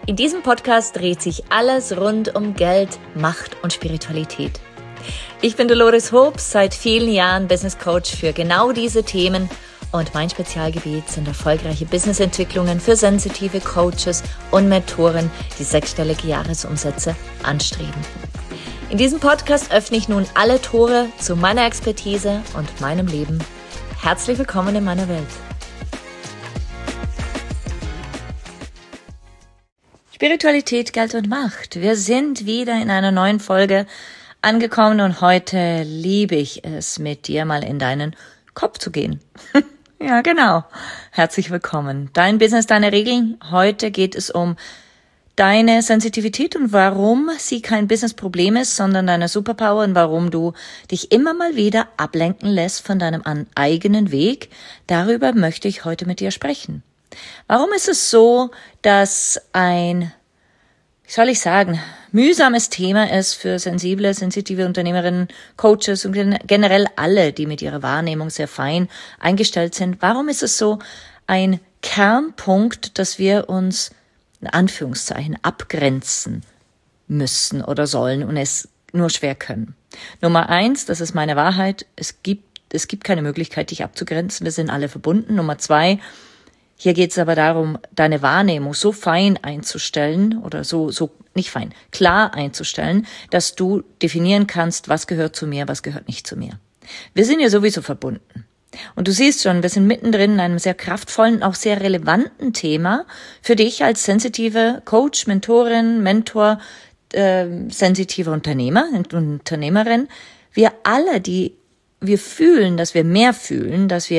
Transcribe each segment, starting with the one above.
In diesem Podcast dreht sich alles rund um Geld, Macht und Spiritualität. Ich bin Dolores Hobbs, seit vielen Jahren Business Coach für genau diese Themen und mein Spezialgebiet sind erfolgreiche Businessentwicklungen für sensitive Coaches und Mentoren, die sechsstellige Jahresumsätze anstreben. In diesem Podcast öffne ich nun alle Tore zu meiner Expertise und meinem Leben. Herzlich willkommen in meiner Welt. Spiritualität, Geld und Macht. Wir sind wieder in einer neuen Folge angekommen und heute liebe ich es, mit dir mal in deinen Kopf zu gehen. Ja, genau. Herzlich willkommen. Dein Business, deine Regeln. Heute geht es um deine Sensitivität und warum sie kein Businessproblem ist, sondern deine Superpower und warum du dich immer mal wieder ablenken lässt von deinem eigenen Weg. Darüber möchte ich heute mit dir sprechen. Warum ist es so, dass ein, mühsames Thema ist für sensible, sensitive Unternehmerinnen, Coaches und generell alle, die mit ihrer Wahrnehmung sehr fein eingestellt sind? Warum ist es so ein Kernpunkt, dass wir uns in Anführungszeichen abgrenzen müssen oder sollen und es nur schwer können? Nummer 1, das ist meine Wahrheit, es gibt keine Möglichkeit, dich abzugrenzen, wir sind alle verbunden. Nummer 2, hier geht es aber darum, deine Wahrnehmung so fein einzustellen oder so nicht fein, klar einzustellen, dass du definieren kannst, was gehört zu mir, was gehört nicht zu mir. Wir sind ja sowieso verbunden. Und du siehst schon, wir sind mittendrin in einem sehr kraftvollen, auch sehr relevanten Thema für dich als sensitive Coach, Mentorin, Mentor, sensitive Unternehmer und Unternehmerin. Wir alle, wir fühlen, dass wir mehr fühlen, dass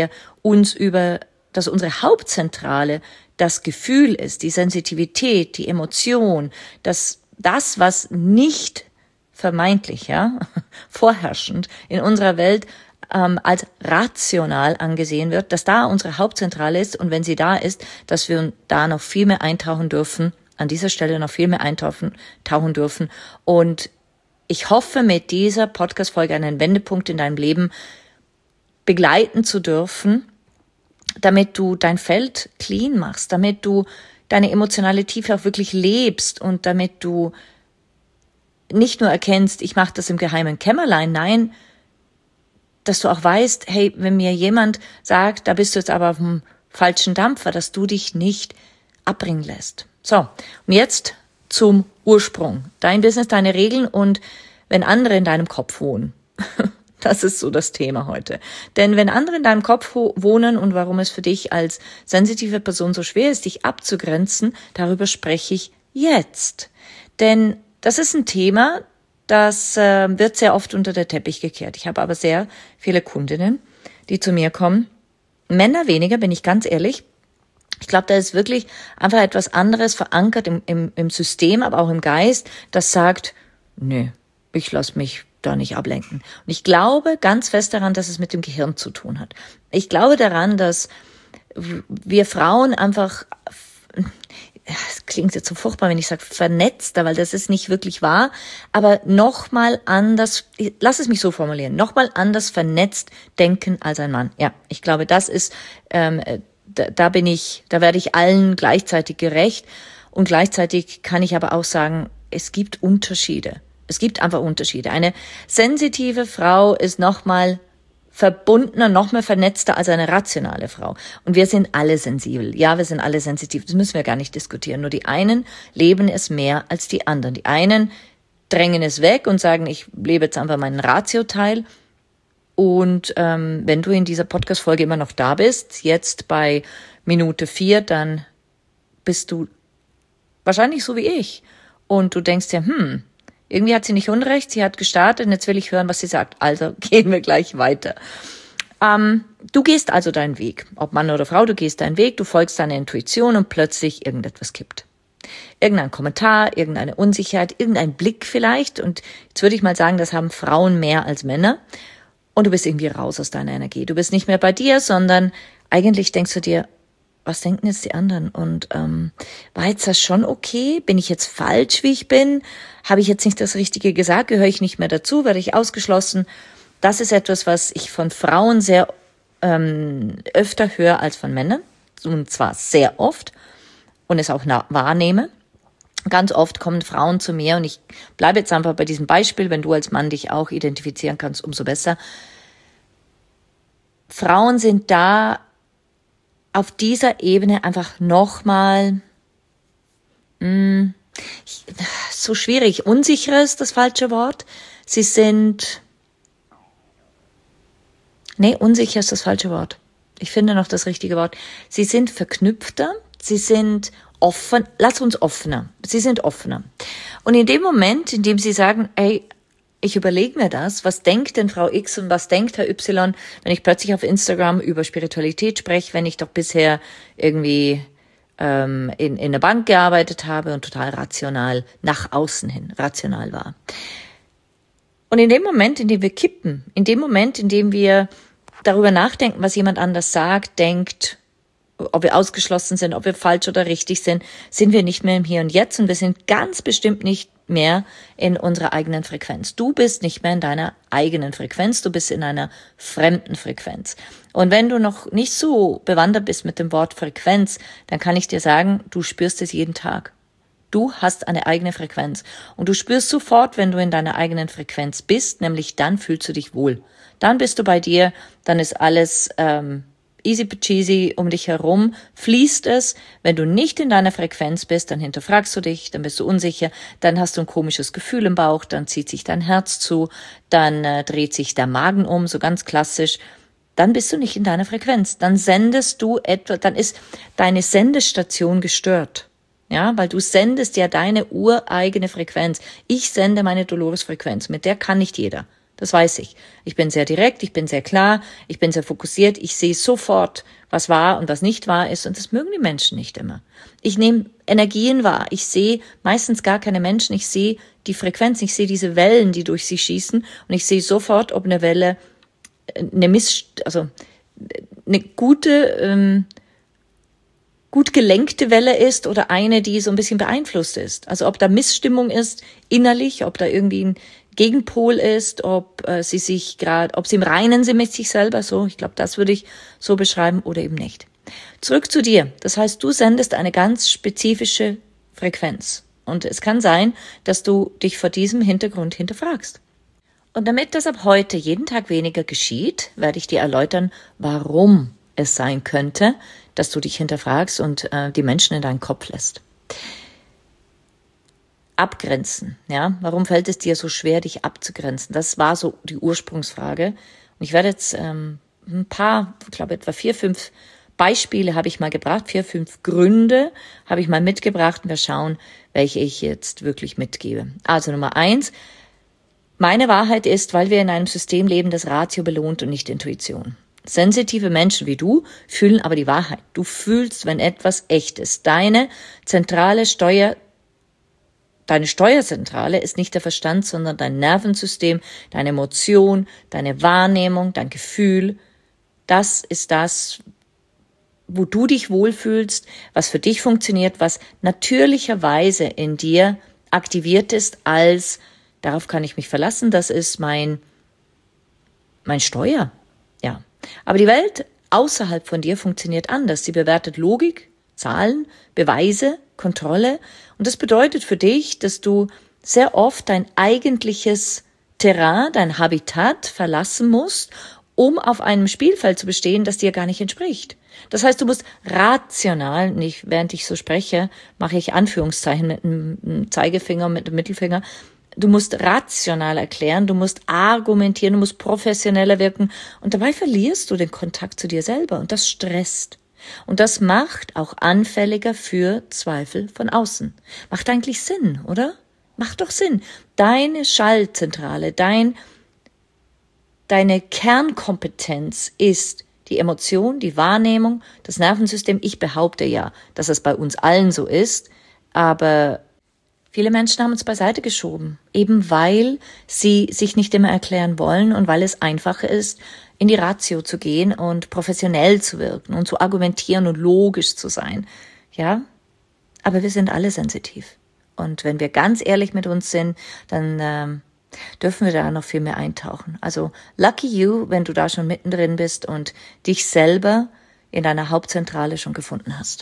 unsere Hauptzentrale das Gefühl ist, die Sensitivität, die Emotion, dass das, was nicht vermeintlich, vorherrschend in unserer Welt als rational angesehen wird, dass da unsere Hauptzentrale ist und wenn sie da ist, dass wir da noch viel mehr eintauchen dürfen, an dieser Stelle noch viel mehr eintauchen dürfen. Und ich hoffe, mit dieser Podcast-Folge einen Wendepunkt in deinem Leben begleiten zu dürfen, damit du dein Feld clean machst, damit du deine emotionale Tiefe auch wirklich lebst und damit du nicht nur erkennst, ich mache das im geheimen Kämmerlein, nein, dass du auch weißt, hey, wenn mir jemand sagt, da bist du jetzt aber auf dem falschen Dampfer, dass du dich nicht abbringen lässt. So, und jetzt zum Ursprung. Dein Business, deine Regeln und wenn andere in deinem Kopf wohnen. Das ist so das Thema heute. Denn wenn andere in deinem Kopf wohnen und warum es für dich als sensitive Person so schwer ist, dich abzugrenzen, darüber spreche ich jetzt. Denn das ist ein Thema, das wird sehr oft unter den Teppich gekehrt. Ich habe aber sehr viele Kundinnen, die zu mir kommen. Männer weniger, bin ich ganz ehrlich. Ich glaube, da ist wirklich einfach etwas anderes verankert im System, aber auch im Geist, das sagt, nee, ich lasse mich da nicht ablenken. Und ich glaube ganz fest daran, dass es mit dem Gehirn zu tun hat. Ich glaube daran, dass wir Frauen einfach, es klingt jetzt so furchtbar, wenn ich sage vernetzter, weil das ist nicht wirklich wahr, aber nochmal anders, lass es mich so formulieren, nochmal anders vernetzt denken als ein Mann. Ja, ich glaube, das ist, da werde ich allen gleichzeitig gerecht und gleichzeitig kann ich aber auch sagen, es gibt Unterschiede. Es gibt einfach Unterschiede. Eine sensitive Frau ist nochmal verbundener, noch mehr vernetzter als eine rationale Frau. Und wir sind alle sensibel. Ja, wir sind alle sensitiv. Das müssen wir gar nicht diskutieren. Nur die einen leben es mehr als die anderen. Die einen drängen es weg und sagen, ich lebe jetzt einfach meinen Ratio-Teil. Und wenn du in dieser Podcast-Folge immer noch da bist, jetzt bei Minute 4, dann bist du wahrscheinlich so wie ich. Und du denkst dir, irgendwie hat sie nicht Unrecht, sie hat gestartet und jetzt will ich hören, was sie sagt. Also gehen wir gleich weiter. Du gehst also deinen Weg. Ob Mann oder Frau, du gehst deinen Weg, du folgst deiner Intuition und plötzlich irgendetwas kippt. Irgendein Kommentar, irgendeine Unsicherheit, irgendein Blick vielleicht. Und jetzt würde ich mal sagen, das haben Frauen mehr als Männer. Und du bist irgendwie raus aus deiner Energie. Du bist nicht mehr bei dir, sondern eigentlich denkst du dir, was denken jetzt die anderen? Und war jetzt das schon okay? Bin ich jetzt falsch, wie ich bin? Habe ich jetzt nicht das Richtige gesagt? Gehöre ich nicht mehr dazu? Werde ich ausgeschlossen? Das ist etwas, was ich von Frauen sehr öfter höre als von Männern. Und zwar sehr oft. Und es auch wahrnehme. Ganz oft kommen Frauen zu mir und ich bleibe jetzt einfach bei diesem Beispiel, wenn du als Mann dich auch identifizieren kannst, umso besser. Frauen sind da auf dieser Ebene einfach nochmal so schwierig. Unsicher ist das falsche Wort. Unsicher ist das falsche Wort. Ich finde noch das richtige Wort. Sie sind verknüpfter, sie sind offen, lass uns offener. Sie sind offener. Und in dem Moment, in dem sie sagen, ey, ich überlege mir das, was denkt denn Frau X und was denkt Herr Y, wenn ich plötzlich auf Instagram über Spiritualität spreche, wenn ich doch bisher irgendwie in der Bank gearbeitet habe und total rational nach außen hin rational war. Und in dem Moment, in dem wir kippen, in dem Moment, in dem wir darüber nachdenken, was jemand anders sagt, denkt, ob wir ausgeschlossen sind, ob wir falsch oder richtig sind, sind wir nicht mehr im Hier und Jetzt und wir sind ganz bestimmt nicht mehr in unserer eigenen Frequenz. Du bist nicht mehr in deiner eigenen Frequenz, du bist in einer fremden Frequenz. Und wenn du noch nicht so bewandert bist mit dem Wort Frequenz, dann kann ich dir sagen, du spürst es jeden Tag. Du hast eine eigene Frequenz und du spürst sofort, wenn du in deiner eigenen Frequenz bist, nämlich dann fühlst du dich wohl. Dann bist du bei dir, dann ist alles easy peasy um dich herum, fließt es. Wenn du nicht in deiner Frequenz bist, dann hinterfragst du dich, dann bist du unsicher, dann hast du ein komisches Gefühl im Bauch, dann zieht sich dein Herz zu, dann dreht sich der Magen um, so ganz klassisch. Dann bist du nicht in deiner Frequenz. Dann sendest du dann ist deine Sendestation gestört. Ja, weil du sendest ja deine ureigene Frequenz. Ich sende meine Dolores-Frequenz, mit der kann nicht jeder. Das weiß ich. Ich bin sehr direkt, ich bin sehr klar, ich bin sehr fokussiert, ich sehe sofort, was wahr und was nicht wahr ist und das mögen die Menschen nicht immer. Ich nehme Energien wahr, ich sehe meistens gar keine Menschen, ich sehe die Frequenz, ich sehe diese Wellen, die durch sie schießen und ich sehe sofort, ob eine Welle eine gut gelenkte Welle ist oder eine, die so ein bisschen beeinflusst ist. Also ob da Missstimmung ist innerlich, ob da irgendwie ein Gegenpol ist, ob sie im Reinen sind mit sich selber, so, ich glaube, das würde ich so beschreiben oder eben nicht. Zurück zu dir. Das heißt, du sendest eine ganz spezifische Frequenz. Und es kann sein, dass du dich vor diesem Hintergrund hinterfragst. Und damit das ab heute jeden Tag weniger geschieht, werde ich dir erläutern, warum es sein könnte, dass du dich hinterfragst und die Menschen in deinen Kopf lässt. Abgrenzen, ja. Warum fällt es dir so schwer, dich abzugrenzen? Das war so die Ursprungsfrage. Und ich werde jetzt etwa 4, 5 Beispiele habe ich mal gebracht, 4, 5 Gründe habe ich mal mitgebracht und wir schauen, welche ich jetzt wirklich mitgebe. Also Nummer 1, meine Wahrheit ist, weil wir in einem System leben, das Ratio belohnt und nicht Intuition. Sensitive Menschen wie du fühlen aber die Wahrheit. Du fühlst, wenn etwas echt ist. Deine Steuerzentrale ist nicht der Verstand, sondern dein Nervensystem, deine Emotion, deine Wahrnehmung, dein Gefühl. Das ist das, wo du dich wohlfühlst, was für dich funktioniert, was natürlicherweise in dir aktiviert ist als, darauf kann ich mich verlassen, das ist mein Steuer. Ja. Aber die Welt außerhalb von dir funktioniert anders. Sie bewertet Logik, Zahlen, Beweise, Kontrolle. Und das bedeutet für dich, dass du sehr oft dein eigentliches Terrain, dein Habitat verlassen musst, um auf einem Spielfeld zu bestehen, das dir gar nicht entspricht. Das heißt, du musst rational, nicht während ich so spreche, mache ich Anführungszeichen mit dem Zeigefinger, mit dem Mittelfinger. Du musst rational erklären, du musst argumentieren, du musst professioneller wirken und dabei verlierst du den Kontakt zu dir selber und das stresst. Und das macht auch anfälliger für Zweifel von außen. Macht eigentlich Sinn, oder? Macht doch Sinn. Deine Schaltzentrale, deine Kernkompetenz ist die Emotion, die Wahrnehmung, das Nervensystem. Ich behaupte ja, dass es bei uns allen so ist, aber viele Menschen haben uns beiseite geschoben, eben weil sie sich nicht immer erklären wollen und weil es einfacher ist, in die Ratio zu gehen und professionell zu wirken und zu argumentieren und logisch zu sein. Ja, aber wir sind alle sensitiv. Und wenn wir ganz ehrlich mit uns sind, dann dürfen wir da noch viel mehr eintauchen. Also lucky you, wenn du da schon mittendrin bist und dich selber in deiner Hauptzentrale schon gefunden hast.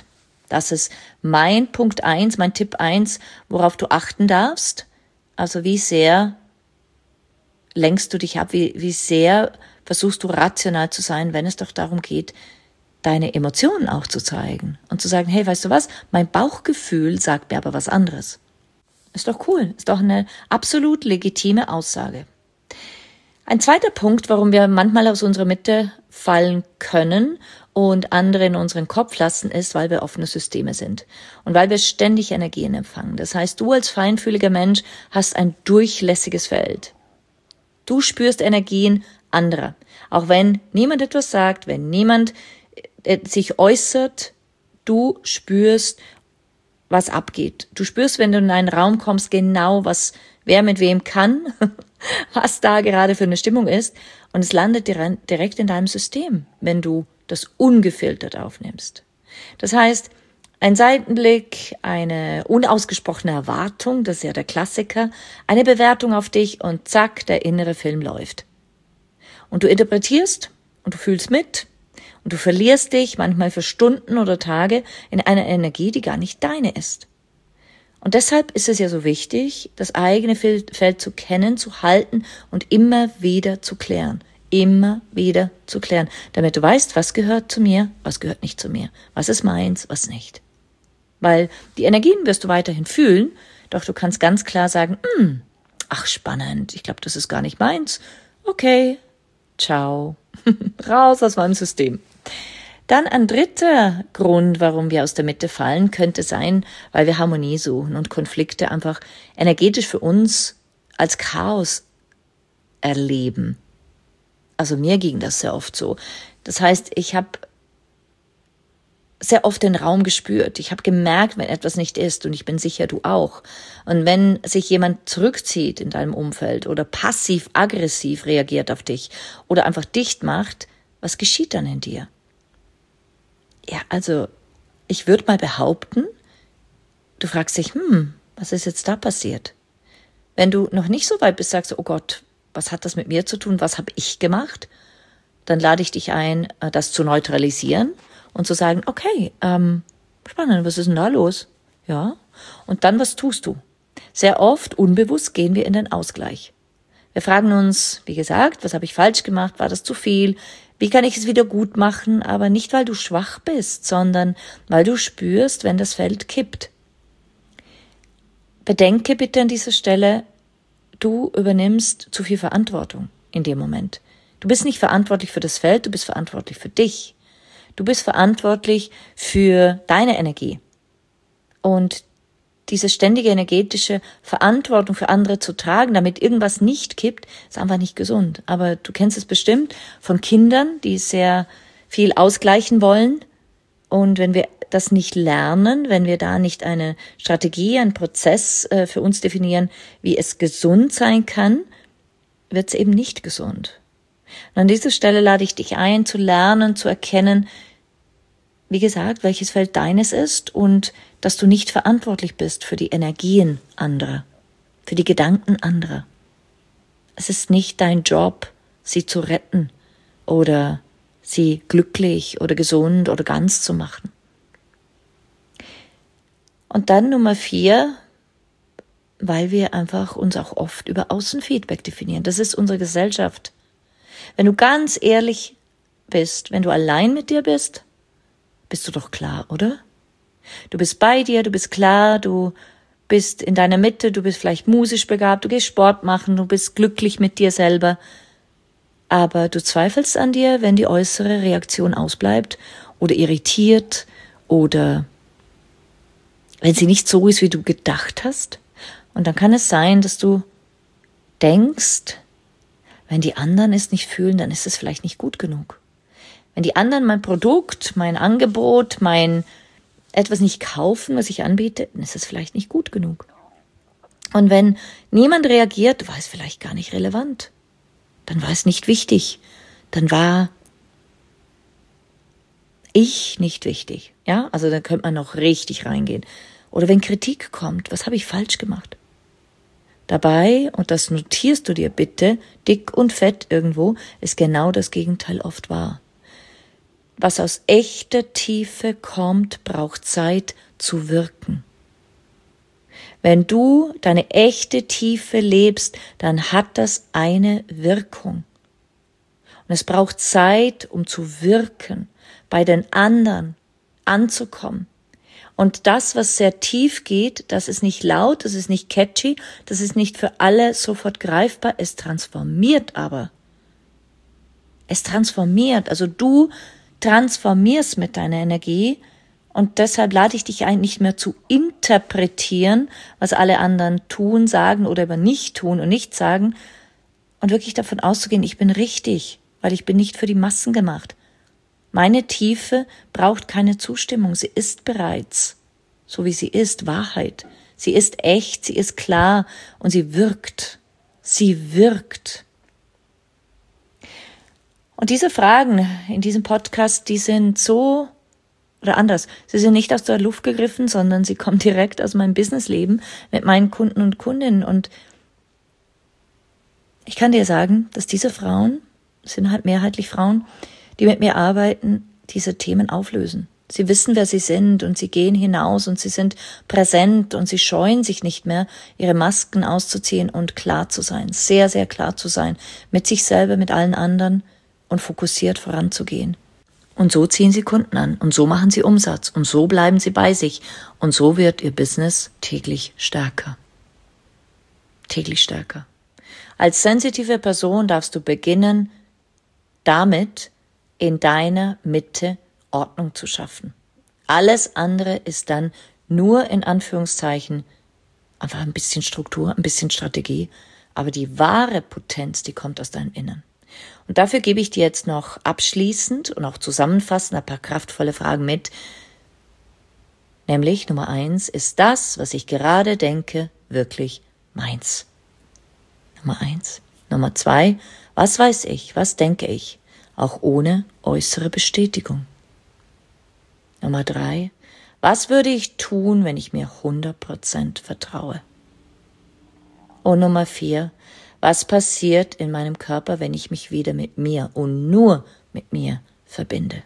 Das ist mein Punkt 1, mein Tipp 1, worauf du achten darfst. Also wie sehr lenkst du dich ab, wie sehr versuchst du rational zu sein, wenn es doch darum geht, deine Emotionen auch zu zeigen und zu sagen, hey, weißt du was, mein Bauchgefühl sagt mir aber was anderes. Ist doch cool, ist doch eine absolut legitime Aussage. Ein zweiter Punkt, warum wir manchmal aus unserer Mitte fallen können und andere in unseren Kopf lassen, ist, weil wir offene Systeme sind und weil wir ständig Energien empfangen. Das heißt, du als feinfühliger Mensch hast ein durchlässiges Feld. Du spürst Energien anderer. Auch wenn niemand etwas sagt, wenn niemand sich äußert, du spürst, was abgeht. Du spürst, wenn du in einen Raum kommst, genau wer mit wem kann, was da gerade für eine Stimmung ist. Und es landet direkt in deinem System, wenn du das ungefiltert aufnimmst. Das heißt, ein Seitenblick, eine unausgesprochene Erwartung, das ist ja der Klassiker, eine Bewertung auf dich und zack, der innere Film läuft. Und du interpretierst und du fühlst mit und du verlierst dich manchmal für Stunden oder Tage in einer Energie, die gar nicht deine ist. Und deshalb ist es ja so wichtig, das eigene Feld zu kennen, zu halten und immer wieder zu klären. Immer wieder zu klären, damit du weißt, was gehört zu mir, was gehört nicht zu mir, was ist meins, was nicht. Weil die Energien wirst du weiterhin fühlen, doch du kannst ganz klar sagen, ach spannend, ich glaube, das ist gar nicht meins. Okay, ciao, raus aus meinem System. Dann ein dritter Grund, warum wir aus der Mitte fallen, könnte sein, weil wir Harmonie suchen und Konflikte einfach energetisch für uns als Chaos erleben. Also mir ging das sehr oft so. Das heißt, ich habe sehr oft den Raum gespürt. Ich habe gemerkt, wenn etwas nicht ist, und ich bin sicher, du auch. Und wenn sich jemand zurückzieht in deinem Umfeld oder passiv-aggressiv reagiert auf dich oder einfach dicht macht, was geschieht dann in dir? Ja, also ich würde mal behaupten, du fragst dich, was ist jetzt da passiert? Wenn du noch nicht so weit bist, sagst du, oh Gott, was hat das mit mir zu tun? Was habe ich gemacht? Dann lade ich dich ein, das zu neutralisieren und zu sagen, okay, spannend, was ist denn da los? Ja. Und dann, was tust du? Sehr oft, unbewusst, gehen wir in den Ausgleich. Wir fragen uns, wie gesagt, was habe ich falsch gemacht? War das zu viel? Wie kann ich es wieder gut machen? Aber nicht, weil du schwach bist, sondern weil du spürst, wenn das Feld kippt. Bedenke bitte an dieser Stelle, du übernimmst zu viel Verantwortung in dem Moment. Du bist nicht verantwortlich für das Feld, du bist verantwortlich für dich. Du bist verantwortlich für deine Energie. Und diese ständige energetische Verantwortung für andere zu tragen, damit irgendwas nicht kippt, ist einfach nicht gesund. Aber du kennst es bestimmt von Kindern, die sehr viel ausgleichen wollen. Und wenn wir das nicht lernen, wenn wir da nicht eine Strategie, einen Prozess für uns definieren, wie es gesund sein kann, wird es eben nicht gesund. Und an dieser Stelle lade ich dich ein, zu lernen, zu erkennen, wie gesagt, welches Feld deines ist und dass du nicht verantwortlich bist für die Energien anderer, für die Gedanken anderer. Es ist nicht dein Job, sie zu retten oder sie glücklich oder gesund oder ganz zu machen. Und dann Nummer 4, weil wir einfach uns auch oft über Außenfeedback definieren. Das ist unsere Gesellschaft. Wenn du ganz ehrlich bist, wenn du allein mit dir bist du doch klar, oder? Du bist bei dir, du bist klar, du bist in deiner Mitte, du bist vielleicht musisch begabt, du gehst Sport machen, du bist glücklich mit dir selber. Aber du zweifelst an dir, wenn die äußere Reaktion ausbleibt oder irritiert oder wenn sie nicht so ist, wie du gedacht hast. Und dann kann es sein, dass du denkst, wenn die anderen es nicht fühlen, dann ist es vielleicht nicht gut genug. Wenn die anderen mein Produkt, mein Angebot, etwas nicht kaufen, was ich anbiete, dann ist es vielleicht nicht gut genug. Und wenn niemand reagiert, war es vielleicht gar nicht relevant. Dann war es nicht wichtig. Dann war ich nicht wichtig. Ja, also da könnte man noch richtig reingehen. Oder wenn Kritik kommt, was habe ich falsch gemacht? Dabei, und das notierst du dir bitte, dick und fett irgendwo, ist genau das Gegenteil oft wahr. was aus echter Tiefe kommt, braucht Zeit zu wirken. Wenn du deine echte Tiefe lebst, dann hat das eine Wirkung. Und es braucht Zeit, um zu wirken, bei den anderen anzukommen. Und das, was sehr tief geht, das ist nicht laut, das ist nicht catchy, das ist nicht für alle sofort greifbar, es transformiert aber. Es transformiert, also du transformierst mit deiner Energie und deshalb lade ich dich ein, nicht mehr zu interpretieren, was alle anderen tun, sagen oder aber nicht tun und nicht sagen und wirklich davon auszugehen, ich bin richtig, weil ich bin nicht für die Massen gemacht. Meine Tiefe braucht keine Zustimmung, sie ist bereits, so wie sie ist, Wahrheit. Sie ist echt, sie ist klar und sie wirkt. Sie wirkt. Und diese Fragen in diesem Podcast, die sind so, oder anders, sie sind nicht aus der Luft gegriffen, sondern sie kommen direkt aus meinem Businessleben mit meinen Kunden und Kundinnen. Und ich kann dir sagen, dass diese Frauen, es sind halt mehrheitlich Frauen, die mit mir arbeiten, diese Themen auflösen. Sie wissen, wer sie sind und sie gehen hinaus und sie sind präsent und sie scheuen sich nicht mehr, ihre Masken auszuziehen und klar zu sein, sehr, sehr klar zu sein, mit sich selber, mit allen anderen und fokussiert voranzugehen. Und so ziehen sie Kunden an und so machen sie Umsatz und so bleiben sie bei sich und so wird ihr Business täglich stärker. Täglich stärker. Als sensitive Person darfst du beginnen, damit in deiner Mitte Ordnung zu schaffen. Alles andere ist dann nur in Anführungszeichen einfach ein bisschen Struktur, ein bisschen Strategie, aber die wahre Potenz, die kommt aus deinem Innern. Und dafür gebe ich dir jetzt noch abschließend und auch zusammenfassend ein paar kraftvolle Fragen mit. Nämlich Nummer 1, ist das, was ich gerade denke, wirklich meins? Nummer 1. Nummer 2, was weiß ich, was denke ich, auch ohne äußere Bestätigung? Nummer 3, was würde ich tun, wenn ich mir 100% vertraue? Und Nummer 4, was passiert in meinem Körper, wenn ich mich wieder mit mir und nur mit mir verbinde?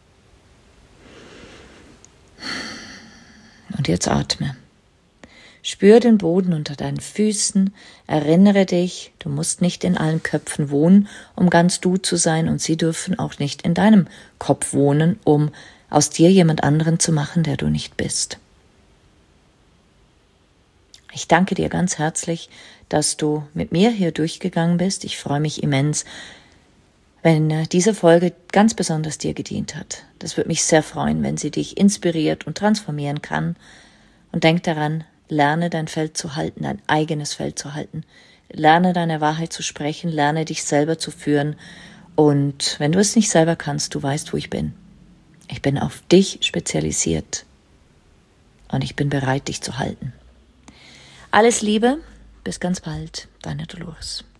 Und jetzt atme. Spür den Boden unter deinen Füßen, erinnere dich, du musst nicht in allen Köpfen wohnen, um ganz du zu sein und sie dürfen auch nicht in deinem Kopf wohnen, um aus dir jemand anderen zu machen, der du nicht bist. Ich danke dir ganz herzlich, dass du mit mir hier durchgegangen bist. Ich freue mich immens, wenn diese Folge ganz besonders dir gedient hat. Das würde mich sehr freuen, wenn sie dich inspiriert und transformieren kann. Und denk daran, lerne dein Feld zu halten, dein eigenes Feld zu halten. Lerne deine Wahrheit zu sprechen, lerne dich selber zu führen. Und wenn du es nicht selber kannst, du weißt, wo ich bin. Ich bin auf dich spezialisiert. Und ich bin bereit, dich zu halten. Alles Liebe, bis ganz bald, deine Dolores.